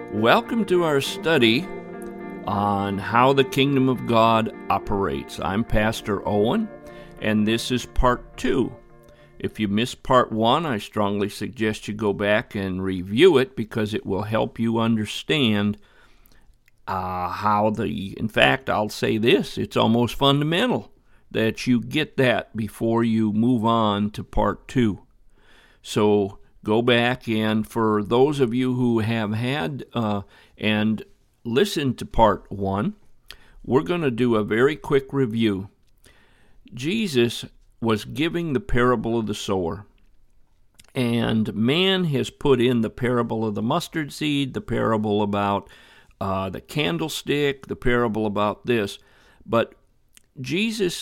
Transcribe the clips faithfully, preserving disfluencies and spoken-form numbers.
Welcome to our study on how the kingdom of God operates. I'm Pastor Owen, and this is part two. If you missed part one, I strongly suggest you go back and review it because it will help you understand uh, how the, in fact, I'll say this, it's almost fundamental that you get that before you move on to part two. So go back, and for those of you who have had uh, and listened to part one, we're going to do a very quick review. Jesus was giving the parable of the sower, and man has put in the parable of the mustard seed, the parable about uh, the candlestick, the parable about this, but Jesus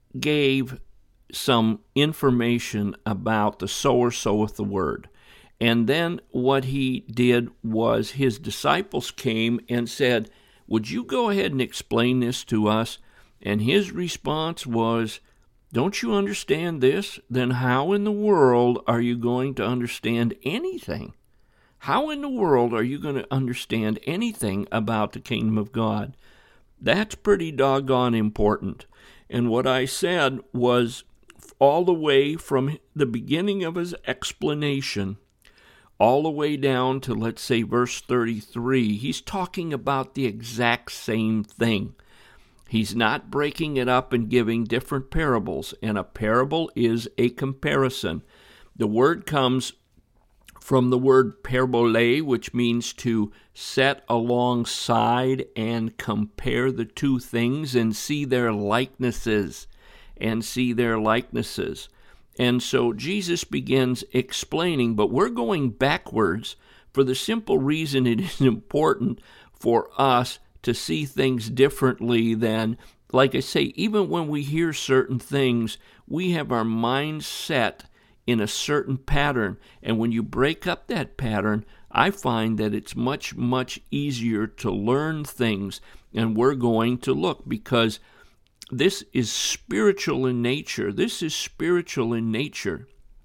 gave some information about the sower soweth the word. And then what he did was his disciples came and said, would you go ahead and explain this to us? And his response was, don't you understand this? Then how in the world are you going to understand anything? How in the world are you going to understand anything about the kingdom of God? That's pretty doggone important. And what I said was, all the way from the beginning of his explanation, all the way down to, let's say, verse thirty-three, he's talking about the exact same thing. He's not breaking it up and giving different parables, and a parable is a comparison. The word comes from the word parabole, which means to set alongside and compare the two things and see their likenesses. and see their likenesses. And so Jesus begins explaining, but we're going backwards for the simple reason it is important for us to see things differently than, like I say, even when we hear certain things, we have our mind set in a certain pattern. And when you break up that pattern, I find that it's much, much easier to learn things. And we're going to look because this is spiritual in nature. This is spiritual in nature.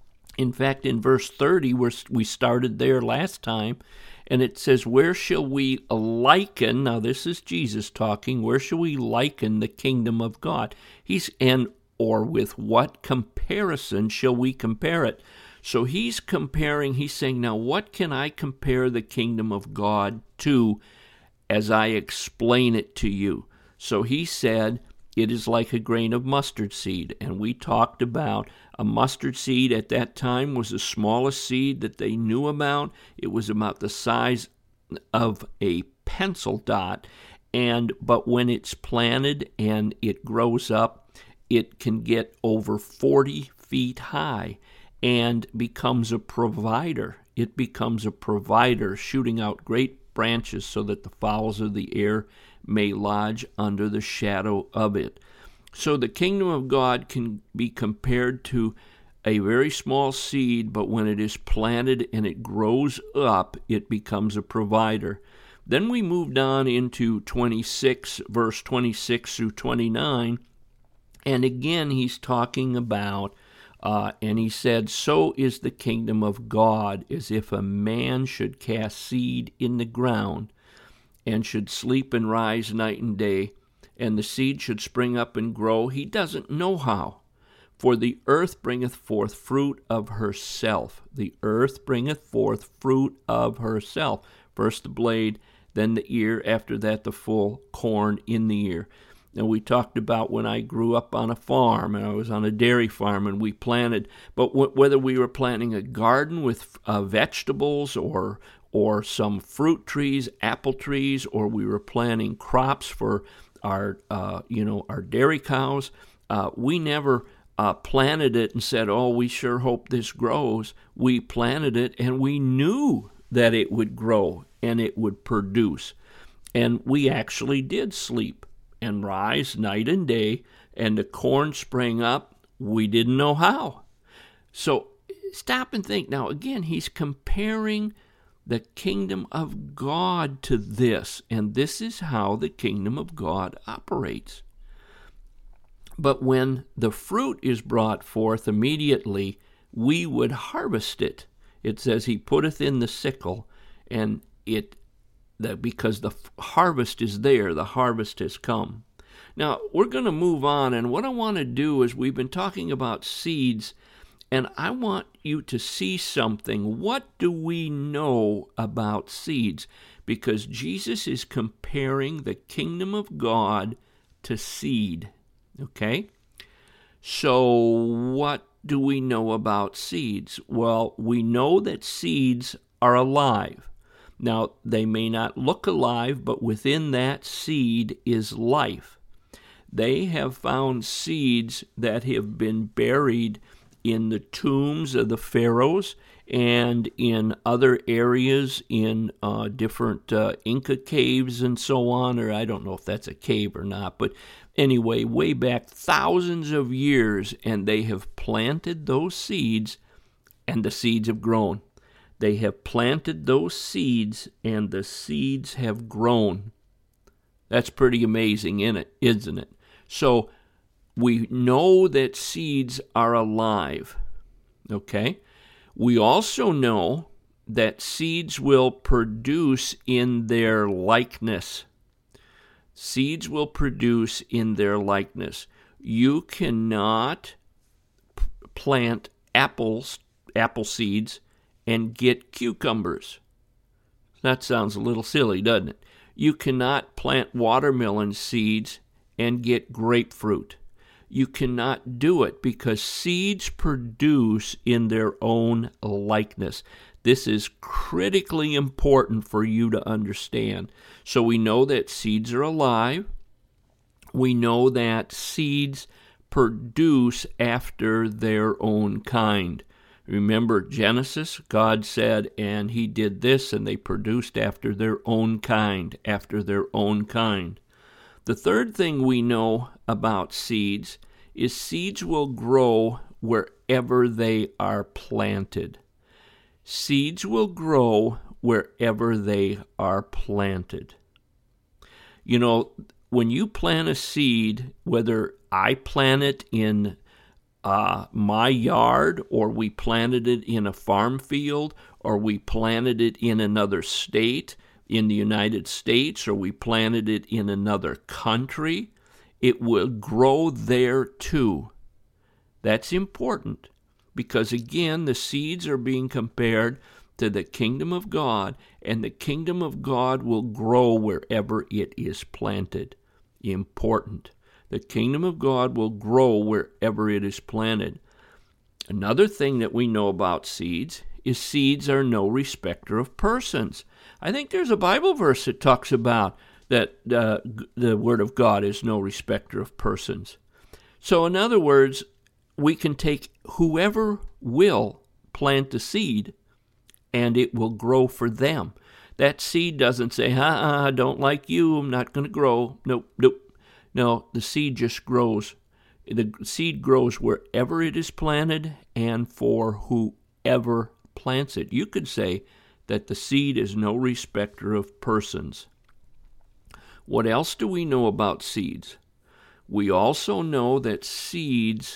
In fact, in verse thirty, we're, we started there last time, and it says, where shall we liken, now this is Jesus talking, where shall we liken the kingdom of God? He's, and, or with what comparison shall we compare it? So he's comparing, he's saying, now what can I compare the kingdom of God to as I explain it to you? So he said, it is like a grain of mustard seed. And we talked about a mustard seed at that time was the smallest seed that they knew about. It was about the size of a pencil dot. And but when it's planted and it grows up, it can get over forty feet high and becomes a provider. It becomes a provider, shooting out great branches so that the fowls of the air may lodge under the shadow of it. So the kingdom of God can be compared to a very small seed, but when it is planted and it grows up, it becomes a provider. Then we moved on into twenty-six, verse twenty-six through twenty-nine, and again he's talking about, uh, and he said, so is the kingdom of God, as if a man should cast seed in the ground, and should sleep and rise night and day, and the seed should spring up and grow. He doesn't know how. For the earth bringeth forth fruit of herself. The earth bringeth forth fruit of herself. First the blade, then the ear, after that the full corn in the ear. And we talked about when I grew up on a farm, and I was on a dairy farm, and we planted, but w- whether we were planting a garden with uh, vegetables or or some fruit trees, apple trees, or we were planting crops for our, uh, you know, our dairy cows. Uh, we never uh, planted it and said, oh, we sure hope this grows. We planted it, and we knew that it would grow and it would produce. And we actually did sleep and rise night and day, and the corn sprang up. We didn't know how. So stop and think. Now, again, he's comparing the kingdom of God to this, and this is how the kingdom of God operates. But when the fruit is brought forth immediately, we would harvest it. It says he putteth in the sickle, and it that because the harvest is there, the harvest has come. Now, we're going to move on, and what I want to do is we've been talking about seeds, and I want you to see something. What do we know about seeds? Because Jesus is comparing the kingdom of God to seed, okay? So what do we know about seeds? Well, we know that seeds are alive. Now, they may not look alive, but within that seed is life. They have found seeds that have been buried in the tombs of the pharaohs and in other areas in uh, different uh, Inca caves and so on, or I don't know if that's a cave or not, but anyway, way back thousands of years, and they have planted those seeds, and the seeds have grown. They have planted those seeds, and the seeds have grown. That's pretty amazing, isn't it? Isn't it? So we know that seeds are alive, okay? We also know that seeds will produce in their likeness. Seeds will produce in their likeness. You cannot p- plant apples, apple seeds, and get cucumbers. That sounds a little silly, doesn't it? You cannot plant watermelon seeds and get grapefruit. You cannot do it because seeds produce in their own likeness. This is critically important for you to understand. So we know that seeds are alive. We know that seeds produce after their own kind. Remember Genesis? God said, and he did this, and they produced after their own kind, after their own kind. The third thing we know about seeds is seeds will grow wherever they are planted. Seeds will grow wherever they are planted. You know, when you plant a seed, whether I plant it in uh, my yard, or we planted it in a farm field, or we planted it in another state in the United States, or we planted it in another country, it will grow there too. That's important because, again, the seeds are being compared to the kingdom of God, and the kingdom of God will grow wherever it is planted. Important. The kingdom of God will grow wherever it is planted. Another thing that we know about seeds is seeds are no respecter of persons. I think there's a Bible verse that talks about that uh, the Word of God is no respecter of persons. So in other words, we can take whoever will plant a seed, and it will grow for them. That seed doesn't say, ha, I don't like you, I'm not going to grow. Nope, nope. No, the seed just grows. The seed grows wherever it is planted and for whoever plants it. You could say that the seed is no respecter of persons. What else do we know about seeds? We also know that seeds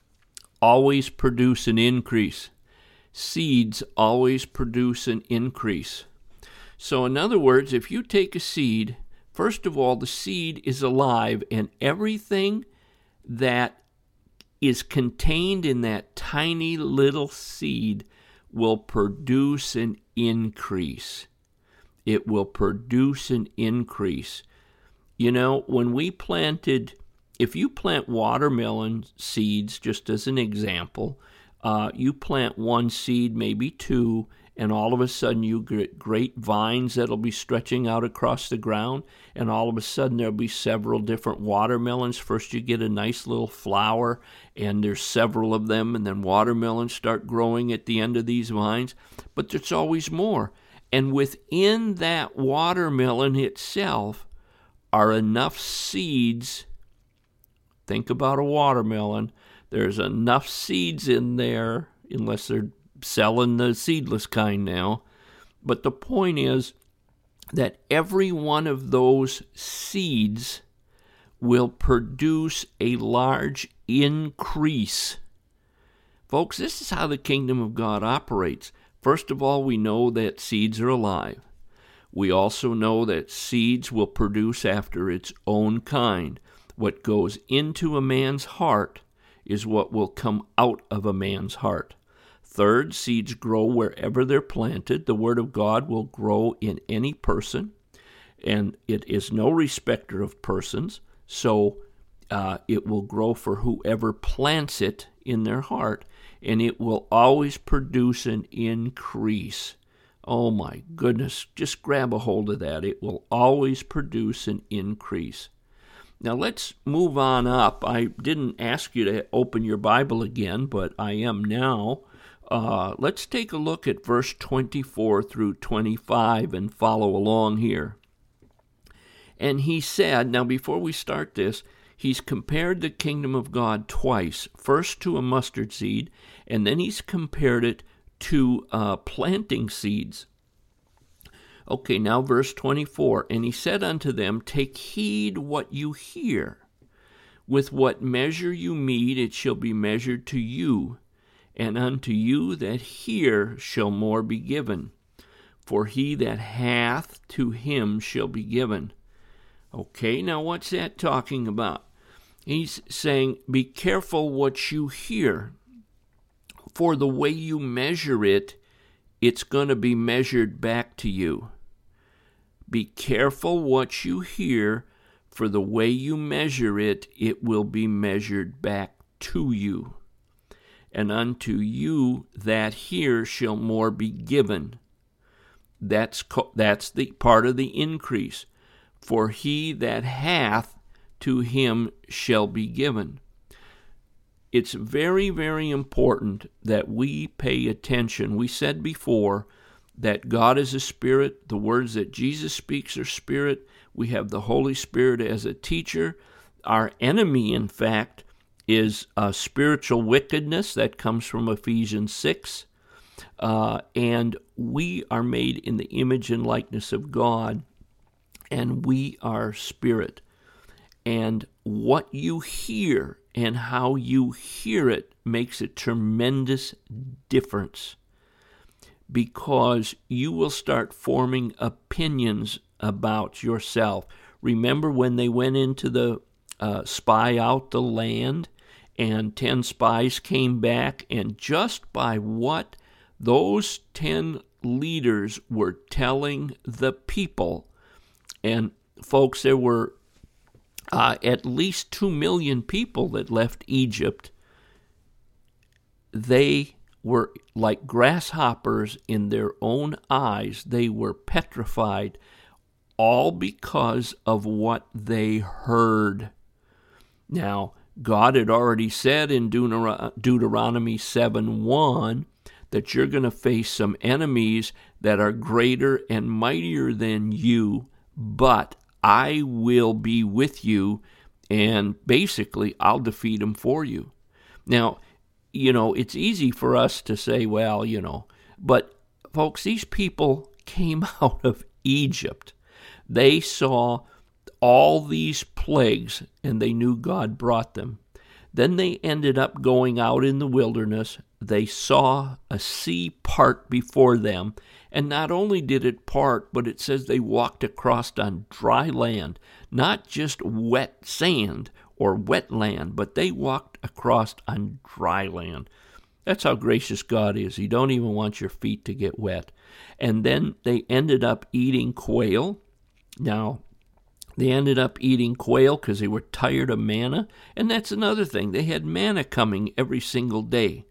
always produce an increase. Seeds always produce an increase. So in other words, if you take a seed, first of all, the seed is alive, and everything that is contained in that tiny little seed will produce an increase. It will produce an increase. You know, when we planted, if you plant watermelon seeds, just as an example, uh, you plant one seed, maybe two, and all of a sudden you get great vines that'll be stretching out across the ground, and all of a sudden there'll be several different watermelons. First you get a nice little flower, and there's several of them, and then watermelons start growing at the end of these vines, but there's always more. And within that watermelon itself are enough seeds. Think about a watermelon. There's enough seeds in there, unless they're selling the seedless kind now. But the point is that every one of those seeds will produce a large increase. Folks, this is how the kingdom of God operates. First of all, we know that seeds are alive. We also know that seeds will produce after its own kind. What goes into a man's heart is what will come out of a man's heart. Third, seeds grow wherever they're planted. The Word of God will grow in any person, and it is no respecter of persons, so uh, it will grow for whoever plants it in their heart, and it will always produce an increase. Oh my goodness, just grab a hold of that. It will always produce an increase. Now let's move on up. I didn't ask you to open your Bible again, but I am now. Uh, let's take a look at verse twenty-four through twenty-five and follow along here. And he said, now before we start this, he's compared the kingdom of God twice, first to a mustard seed, and then he's compared it to uh, planting seeds. Okay, now verse twenty-four, and he said unto them, take heed what you hear. With what measure you mete, it shall be measured to you, and unto you that hear shall more be given. For he that hath, to him shall be given. Okay, now what's that talking about? He's saying, be careful what you hear. For the way you measure it, it's going to be measured back to you. Be careful what you hear, for the way you measure it, it will be measured back to you. And unto you that hear shall more be given. That's co- that's the part of the increase. For he that hath, to him shall be given. It's very, very important that we pay attention. We said before that God is a spirit. The words that Jesus speaks are spirit. We have the Holy Spirit as a teacher. Our enemy, in fact, is uh, spiritual wickedness. That comes from Ephesians six. Uh, and we are made in the image and likeness of God, and we are spirit. And what you hear and how you hear it makes a tremendous difference, because you will start forming opinions about yourself. Remember when they went into the uh, spy out the land, and ten spies came back, and just by what those ten leaders were telling the people, and folks, there were uh, at least two million people that left Egypt. They were like grasshoppers in their own eyes. They were petrified, all because of what they heard. Now, God had already said in Deuteron- Deuteronomy seven one that you're going to face some enemies that are greater and mightier than you, but I will be with you, and basically I'll defeat them for you. Now, you know, it's easy for us to say, well, you know, but folks, these people came out of Egypt. They saw all these plagues, and they knew God brought them. Then they ended up going out in the wilderness. They saw a sea part before them, and not only did it part, but it says they walked across on dry land, not just wet sand or wet land, but they walked across on dry land. That's how gracious God is. He don't even want your feet to get wet. And then they ended up eating quail. Now, they ended up eating quail because they were tired of manna. And that's another thing. They had manna coming every single day.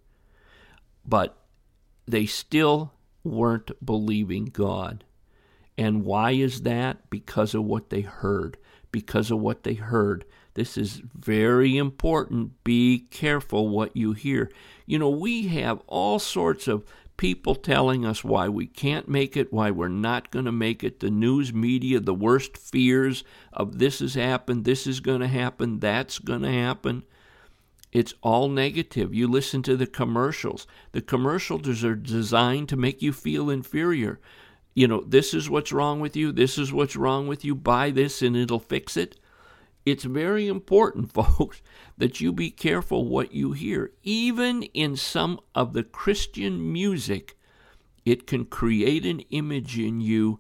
But they still weren't believing God. And why is that? Because of what they heard. Because of what they heard. This is very important. Be careful what you hear. You know, we have all sorts of people telling us why we can't make it, why we're not going to make it. The news media, the worst fears of this has happened, this is going to happen, that's going to happen. It's all negative. You listen to the commercials. The commercials are designed to make you feel inferior. You know, this is what's wrong with you, this is what's wrong with you, buy this and it'll fix it. It's very important, folks, that you be careful what you hear. Even in some of the Christian music, it can create an image in you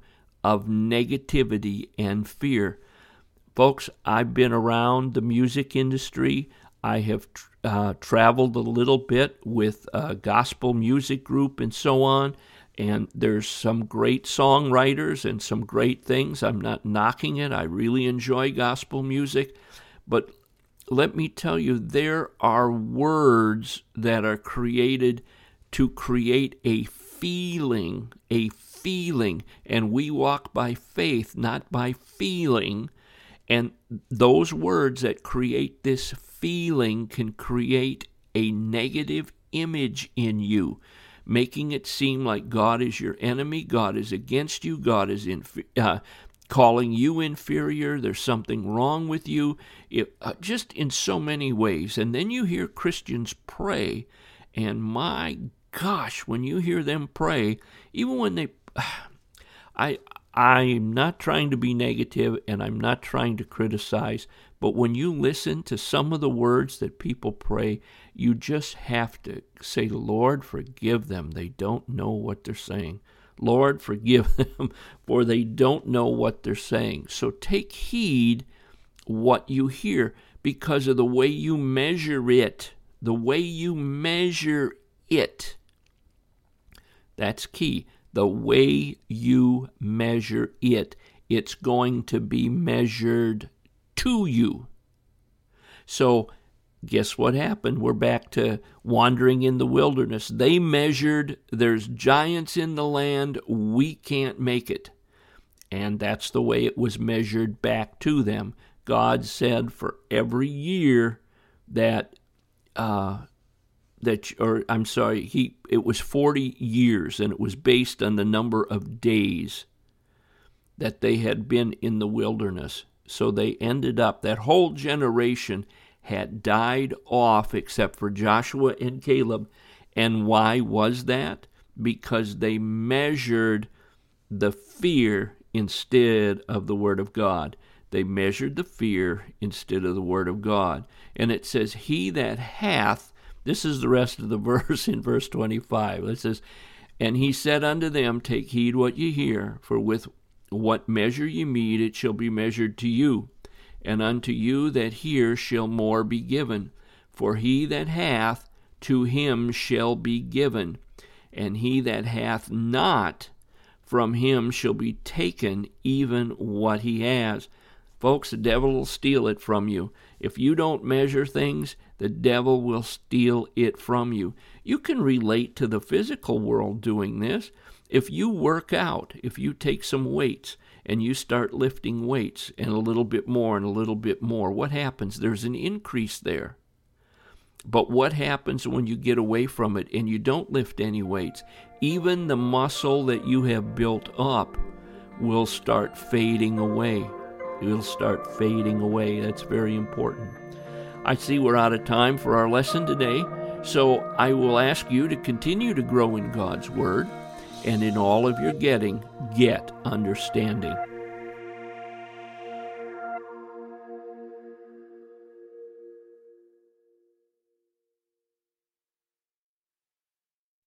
of negativity and fear. Folks, I've been around the music industry. I have uh, traveled a little bit with a gospel music group and so on, and there's some great songwriters and some great things. I'm not knocking it. I really enjoy gospel music. But let me tell you, there are words that are created to create a feeling, a feeling, and we walk by faith, not by feeling. And those words that create this feeling can create a negative image in you, making it seem like God is your enemy, God is against you, God is in, uh, calling you inferior, there's something wrong with you, it, uh, just in so many ways. And then you hear Christians pray, and my gosh, when you hear them pray, even when they... I... I'm not trying to be negative, and I'm not trying to criticize, but when you listen to some of the words that people pray, you just have to say, Lord, forgive them. They don't know what they're saying. Lord, forgive them, for they don't know what they're saying. So take heed what you hear, because of the way you measure it. The way you measure it. That's key. The way you measure it, it's going to be measured to you. So guess what happened? We're back to wandering in the wilderness. They measured, there's giants in the land, we can't make it. And that's the way it was measured back to them. God said for every year that... Uh, That, or I'm sorry, he it was forty years, and it was based on the number of days that they had been in the wilderness. So they ended up, that whole generation had died off except for Joshua and Caleb. And why was that? Because they measured the fear instead of the Word of God. They measured the fear instead of the Word of God. And it says, he that hath... This is the rest of the verse in verse twenty-five. It says, and he said unto them, take heed what ye hear, for with what measure ye mete, it shall be measured to you. And unto you that hear shall more be given. For he that hath, to him shall be given. And he that hath not, from him shall be taken even what he has. Folks, the devil will steal it from you. If you don't measure things, the devil will steal it from you. You can relate to the physical world doing this. If you work out, if you take some weights and you start lifting weights and a little bit more and a little bit more, what happens? There's an increase there. But what happens when you get away from it and you don't lift any weights? Even the muscle that you have built up will start fading away. It will start fading away. That's very important. I see we're out of time for our lesson today, so I will ask you to continue to grow in God's Word, and in all of your getting, get understanding.